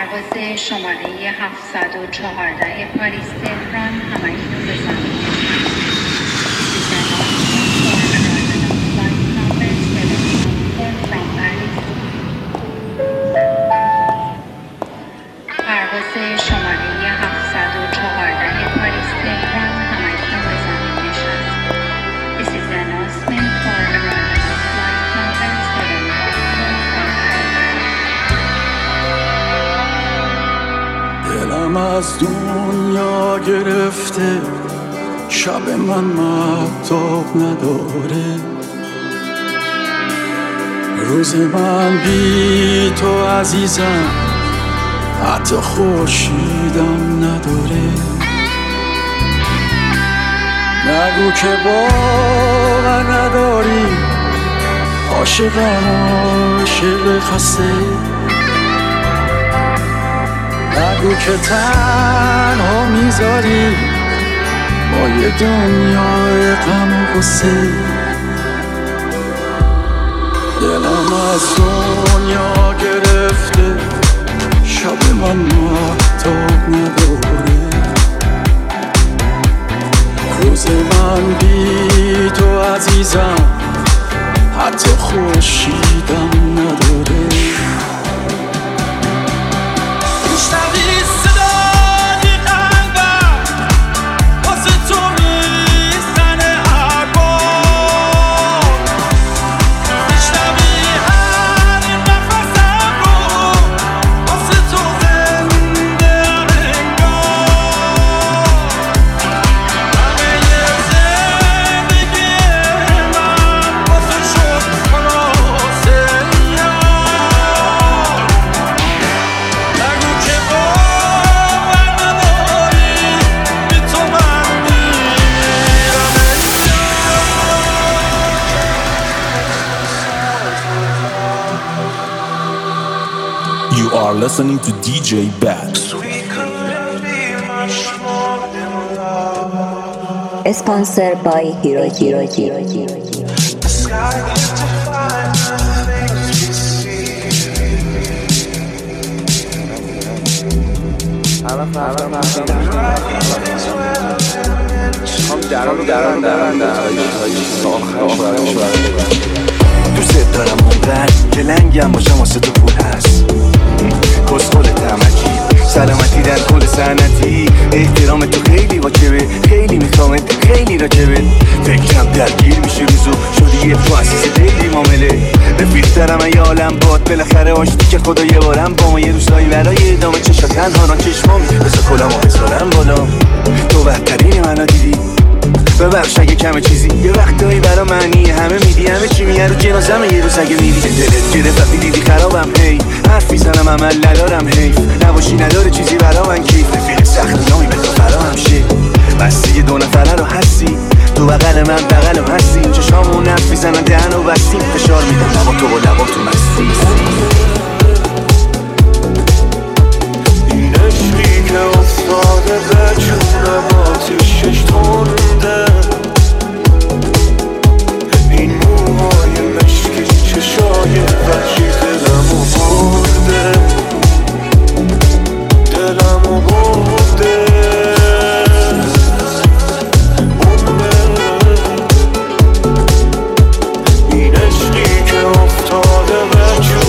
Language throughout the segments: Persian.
پرواز شماره 714 پاریس تهران همکنون به زمین پرواز شماره 714 پاریس تهران همکنون به زمین نشست. This is the announcement for arrival of flight number 714. دلم از دنیا گرفته، شب من مهتاب نداره، روز من بی تو عزیزم حتی خورشیدم نداره. نگو که باور نداری، عاشقم عاشق خسته. نگو که تنها میذاری با یه دنیای غم و غصه. دلم از دنیا گرفته، شب من مهتاب نداره، روز من بی تو عزیزم حتی خورشیدم نداره. میشنوی صدای قلبم واسه تو میزنه هر بار، میشنوی هر نفسم رو واسه تو زنده انگار. همه زندگی من واسه شد خلاصه یار. نگو که باور نداری، بی تو من میرم You are listening to DJ Bad. Sponsored by Hiroki. دوست دارم اونقدر که لنگم باشم واسه تو پول هست. کسخل تمکی سلامتی در کل سنتی، احترام تو خیلی واجبه، خیلی میخوامت خیلی راجبه. فکرم درگیر میشه روزو شدی یه مؤسسه دیلی معامله. رفیق‌ترم ای عالم باد بالاخره آشتی که خدا یه بارم با ما یه روزایی برای ادامه چشا تنها نا چشمام بذار کلامو بذارم بالا. تو بهترین منو دیدی، ببخش اگه کمه چیزی یه وقتایی برا معنی همه میدی، همه چی میگه رو جنازم یه روز اگه میری دلت گرفت وقتی دیدی خرابم. هی حرف میزنم عمل ندارم، حیف نباشی نداره چیزی برا من کیف. رفیق سخت نامی به تو فراهم شه، بستی یه دو نفره رو هستی، تو بغل من بغلم هستی. چشامون نف میزنن دهن و بستیم، فشار میدم لبا تو و لبا تو مستی. این عشقی که افتاده به چونم آتیشش تنده، این موهای مشکی چشای وحشی دلمو برده، دلمو برده. این عشقی که افتاده به چونم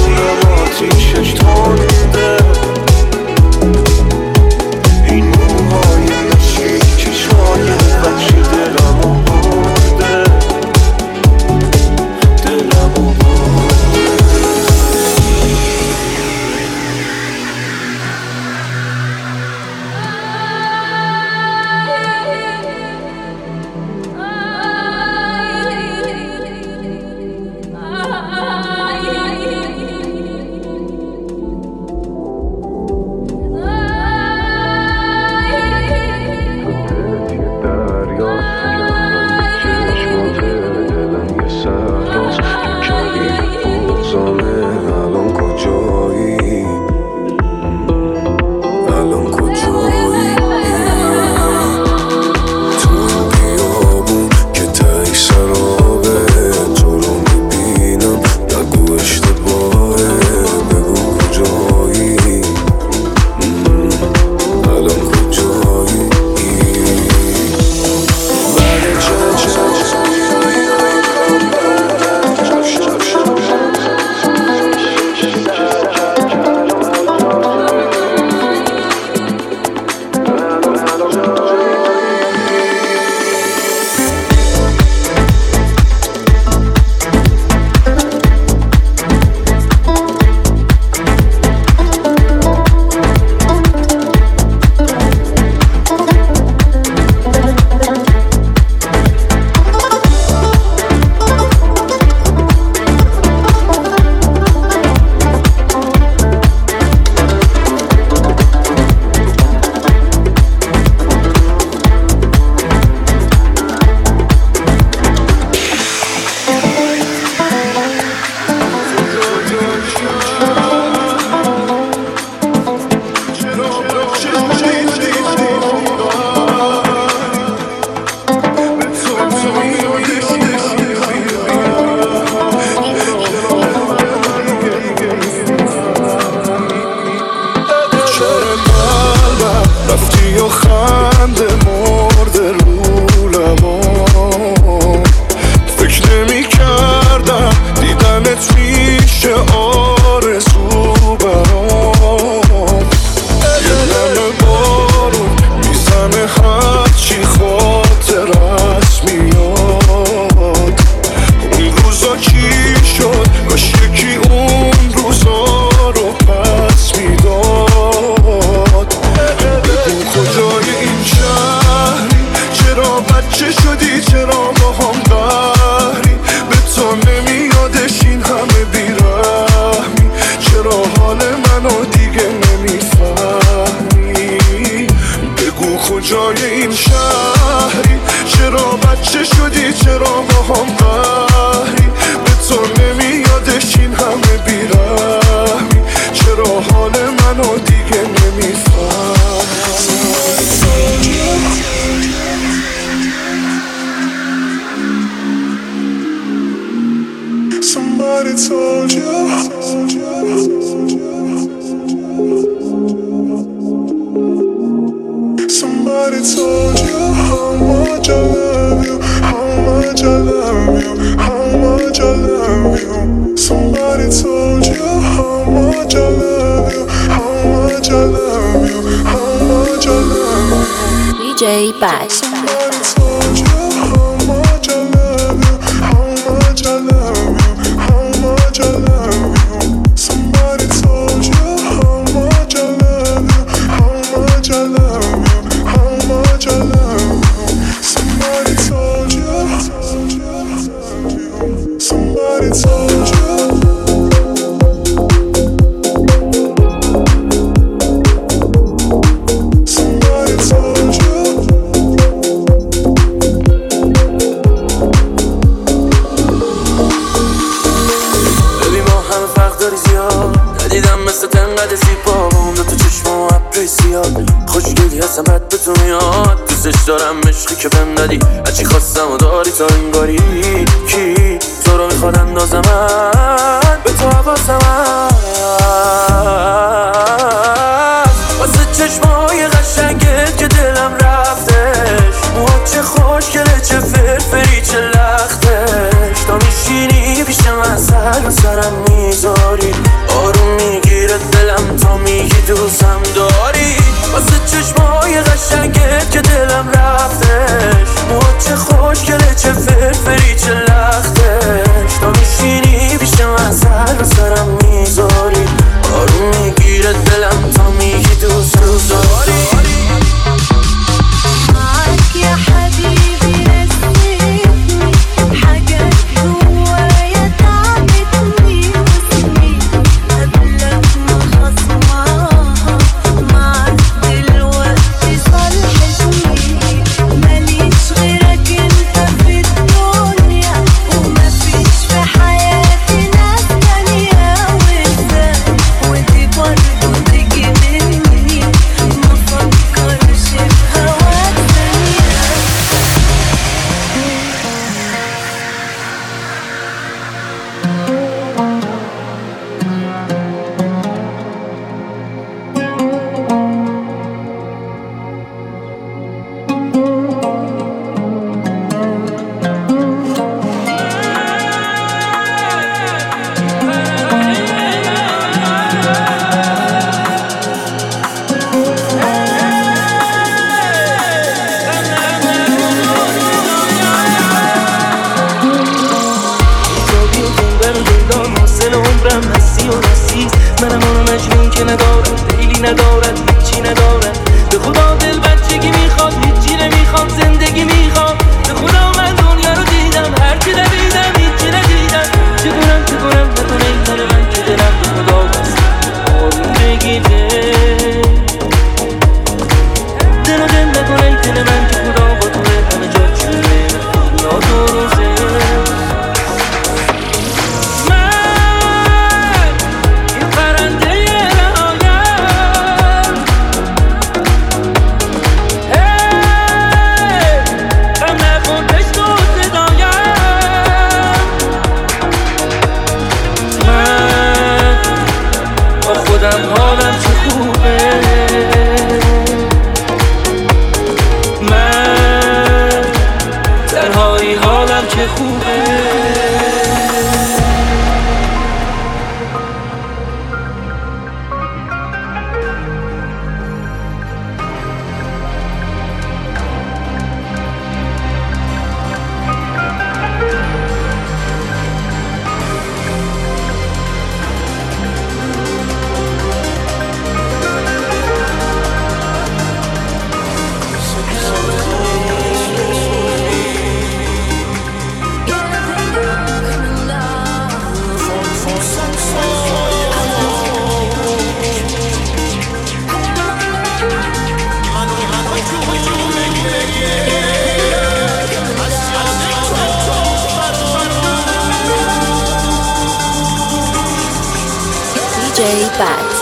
Bash. دارم عشقی که بهم دادی هرچی خواستم و داری تا این باری کی تو رو میخواد اندازه من به تو حواسم واسه چشمای قشنگت که دلم رفتش موها چه خوشگله چه فرفری چه لختش تا میشینی پیش من سر و سرم میذاری آروم میگیره دلم تا میگی دوستم داری واسه چشمای قشنگت که دلم رفتش موها چه خوشگله چه فرفری چه لختش تا میشینی پیش من سر و سرم میذاری آروم میگیره دلم تا میگی دوست داری معاك يا حبيبي نسيتني حاجات جوايا تعبتني وسنين قبلك ما خصمها معاك دلوقتي صالحتني ماليش غيرك انت في الدنيا ومفيش في حياتي ناس تانية وازاي ودي برضه تيجي مني مفكرش بهواك ثانية منم اونو مجنون که ندارم دیلی ندارم هیچی ندارم به خدا دل بچگی میخواد هیچی نمیخوام زندگی میخوام به خدا من دنیا رو دیدم هرچی دویدم هیچی ندیدم چه کنم نکنه این تن من که دلم به خدا بست آروم بگیره دل و دل نکنه این تن من که خدا با توه همه جا چونه دنیا دو روزه حالم چه خوبه من تنهایی حالم چه خوبه DJ Bash.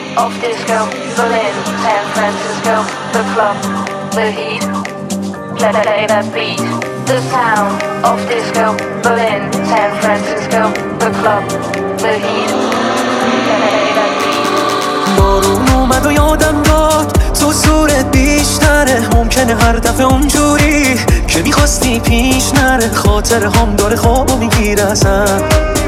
of disco, Berlin, San Francisco, the club, the heat, play that beat. The sound of disco, Berlin, San Francisco, the club, the heat, play that beat. بارون اومد و یادم داد تو زورت بیشتره، ممکنه هر دفعه اونجوری که میخواستی پیش نره، خاطر هم داره خوابو میگیره ازم،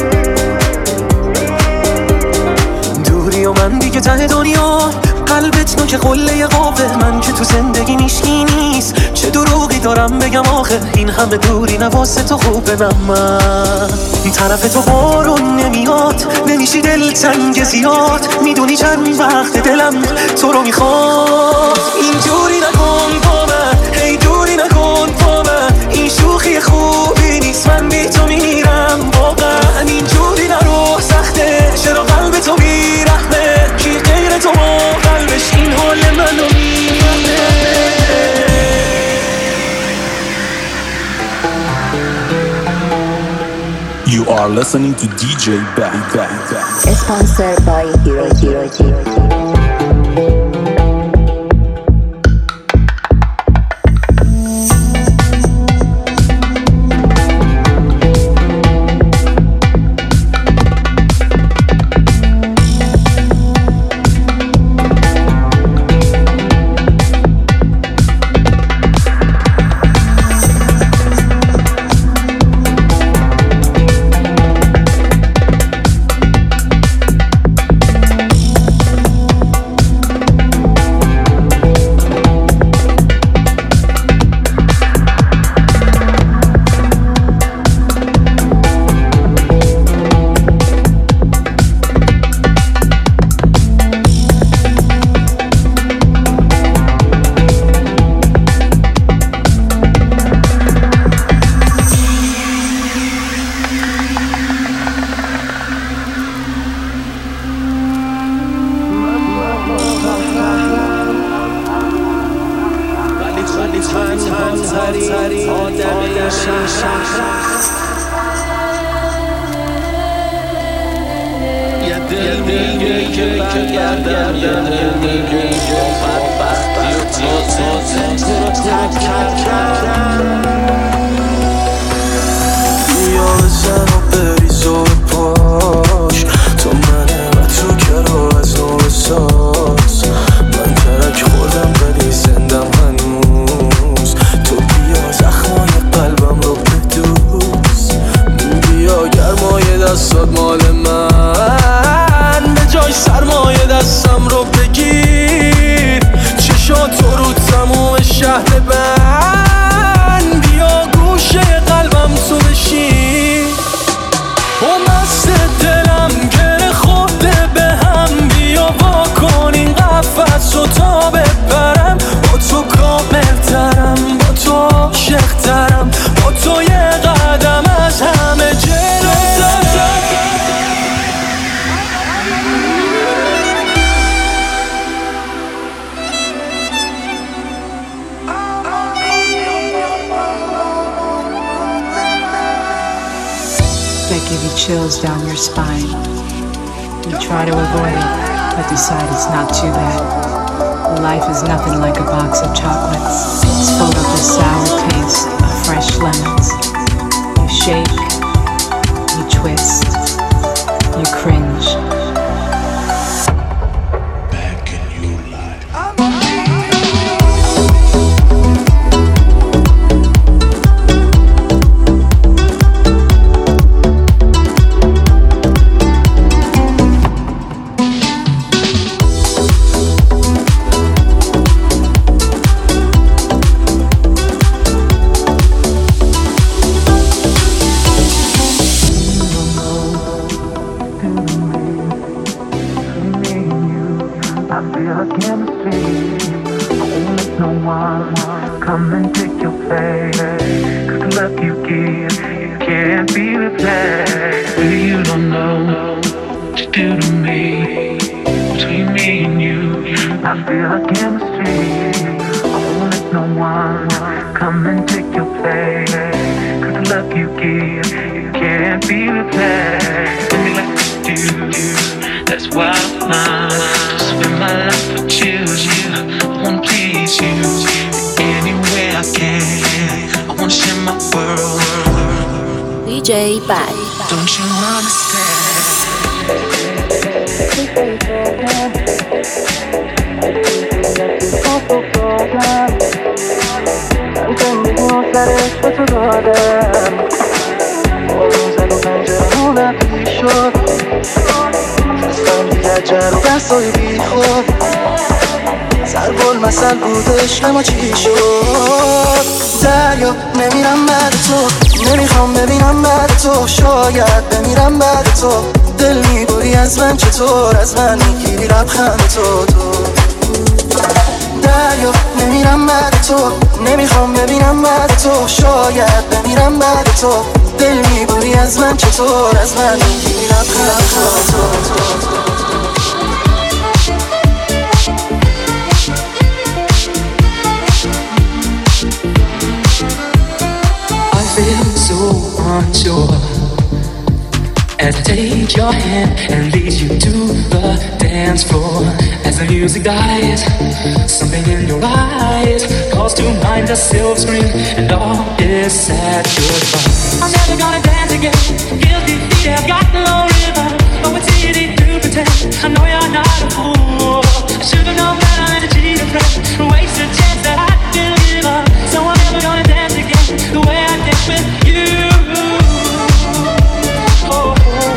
دوری و من دیگه ته دنیا، قلبت نوک قله قوه، من که تو زندگی نیشکی نیست، چه دروغی دارم بگم آخه، این همه دوری نواسه تو خوبه، من طرف تو بارون نمیاد، نمیشی دلتنگ زیاد، میدونی چند وقت دلم تو رو میخواد، اینجوری نکن با من، هی دوری نکن با من، این شوخی خوبی نیست، من بی تو میرم واقعا، اینجوری نرو سخته، چرا قلب تو بیرحمه، کی غیر تو با قلبش این حال منو میفهمه. You are listening to DJ Back. Sponsored by Hiroji. Chills down your spine. You try to avoid it, but decide it's not too bad. Life is nothing like a box of chocolates. It's filled up with sour taste of fresh lemons. You shake, you twist, you cringe. That's why I spend my life to choose you. I wanna please you any way I can. I wanna share my world. DJ Bad. Don't you understand? سرش به تو دادم آروم زد و پنجره رو نپیش شد خستم دیگر جر و بحثای بی خود سرگل مثل بودش اما چی شد دریا نمیرم بعد تو نمیخوام ببینم بعد تو شاید بمیرم بعد تو دل میبری از من چطور از من میگیری لبخند تو دریا نمیرم بعد تو نمیخوام ببینم بعد تو شاید بمیرم بعد تو دل میبری از من چطور از من میگیری لبخند تو I feel so unsure as I take your hand and lead you to the dance floor. As the music dies, something in your eyes calls to mind a silver screen, and all is sad goodbye. I'm never gonna dance again. Guilty feet have got no rhythm. Oh, it's easy to pretend. I know you're not a fool. I should've known better than to cheat a friend. Waste a chance that I didn't give up. So I'm never gonna dance again the way I did with you. Oh.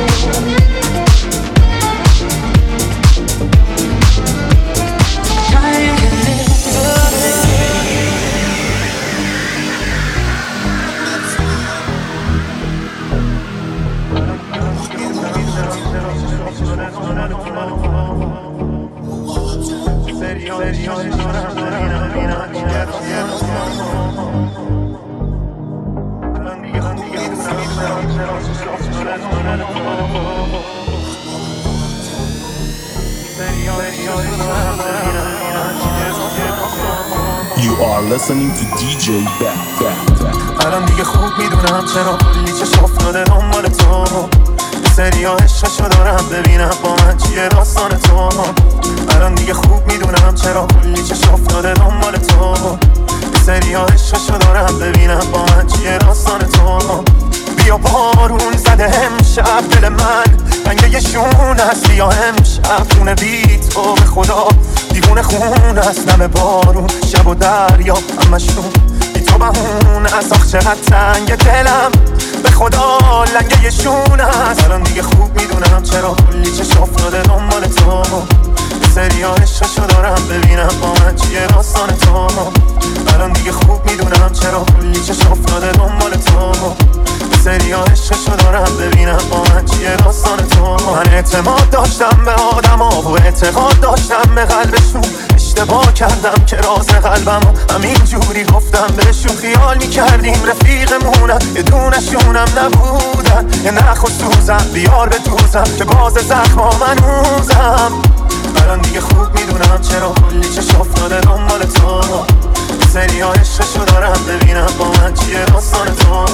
You are listening to DJ Back. الان دیگه خوب میدونم چرا کلی چشم افتاده دنبال تو سریا عشقشو دارم ببینم با من چیه داستان تو الان دیگه خوب میدونم چرا کلی چشم افتاده دنبال تو سریا عشقشو دارم ببینم با من چیه داستان تو بیا بارون زده امشب دل من رنگ یه شون هست بیا امشب خونه بی تو به خدا دیوونه خون هست نم بارون شب و دریا همشون بی تو بهون از آخ چقدر تنگ دلم به خدا لنگه یه شون هست الان دیگه خوب میدونم چرا کلی چشم افتاده دنبال تو سریا عشقشو دارم ببینم با من چیه داستان تو الان دیگه خوب میدونم چرا کلی چشم افتاده دنبال تو سریا عشقشو دارم ببینم با من چیه داستان تو من اعتماد داشتم به آدما و اعتقاد داشتم به قلبشون اشتباه کردم که راز قلبمو همین جوری گفتم بهشون خیال میکردیم رفیقمونم یه دونشونم نبودن یه نخ و سوزم بیار به دوزم که باز زخما منوزم الان دیگه خوب میدونم چرا کلی چشم افتاده دنبال تو سریا عشقشو دارم ببینم با من چیه داستان تو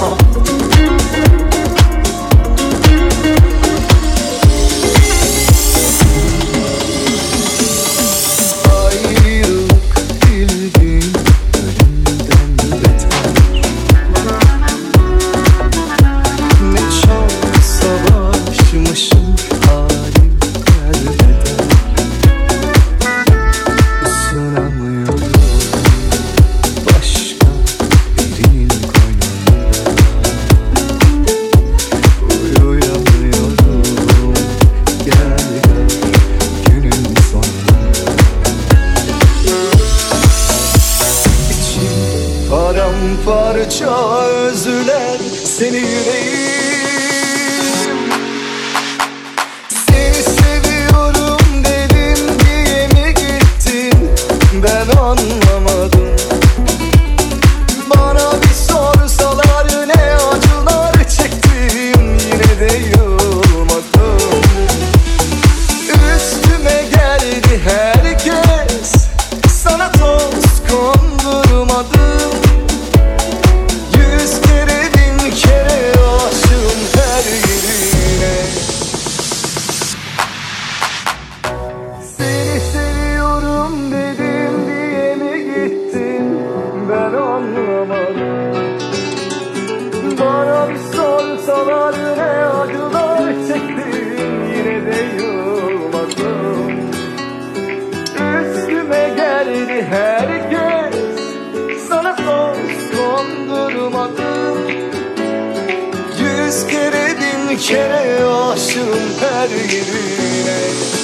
parça özler seni yüreğim Seni seviyorum dedim diye mi gittin ben anlamadım Bana bir sorsalar ne acılar çektim yine de yılmadım Üstüme geldi herkes sana toz kondurmadım kondurmadın. 100 kere 1000 kere aşığım her yerine.